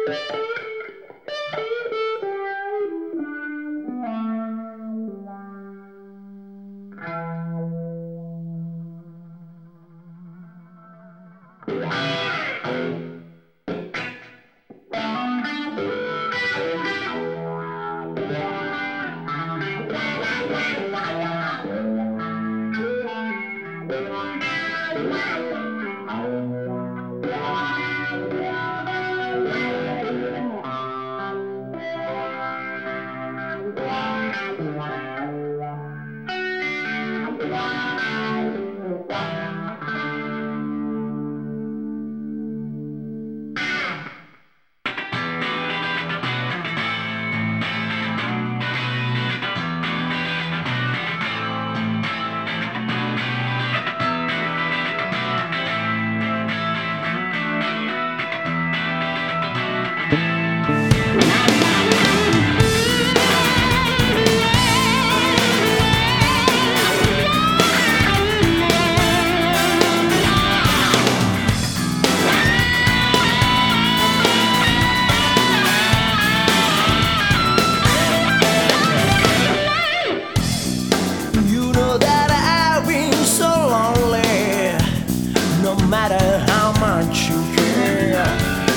You know that I've been so lonely, no matter how much you care.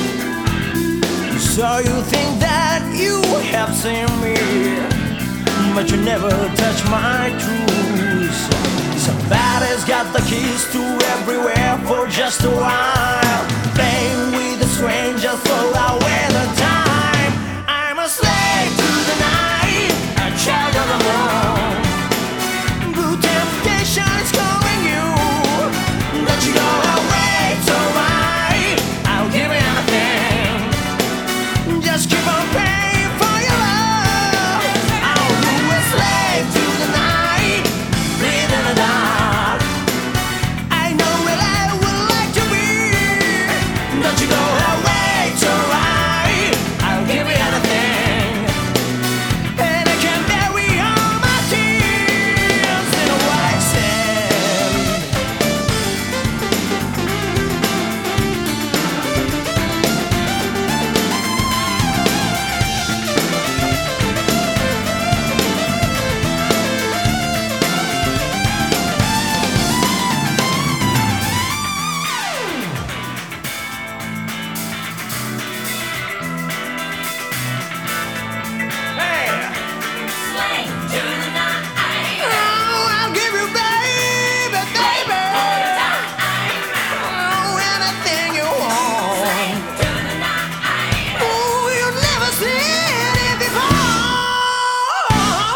So you think that you have seen me, but you never touch my truth. Somebody's got the keys to everywhere for just a while, playing with the strangers for away the time. I'm a slave to the night, a child of the morn. Blue temptation is calling you, don't you go away, it's alright. I'll give you anything, just keep on paying for your love. I'll do a slave to the night, breathe in the dark. I know where I would like to be, don't you go away, it's alright. I'll give you anything, and I can bury all my tears in a white sand. Oh, I'll give you, baby, baby, oh, anything you want. Oh, you've never seen it before.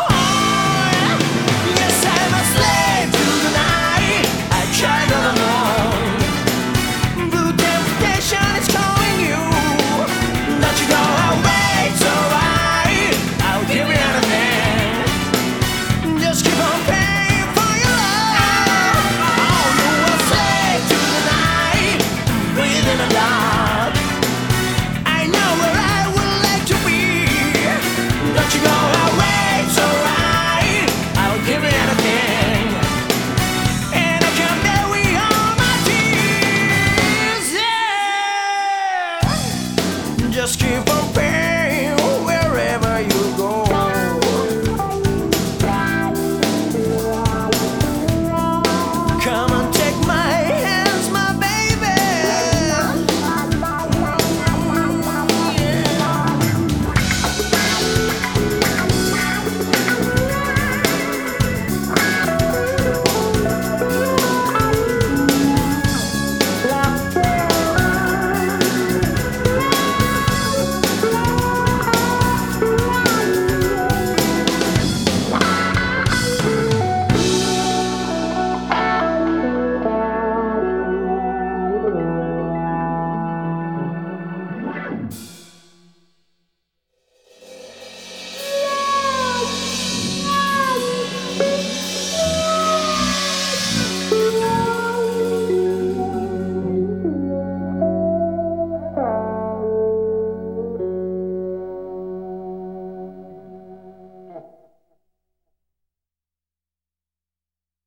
Yes, I'm a slave to the night, a child of the morn. Blue temptation is calling you, don't you go away, it's alright. I'll give you anything, just keep on paying for your love. Oh, you're a slave to the night, breathe in the dark. I know where I would like to be, don't you go away, it's alright. I'll give you anything, and I can bury all my tears, yeah. Just keep on paying.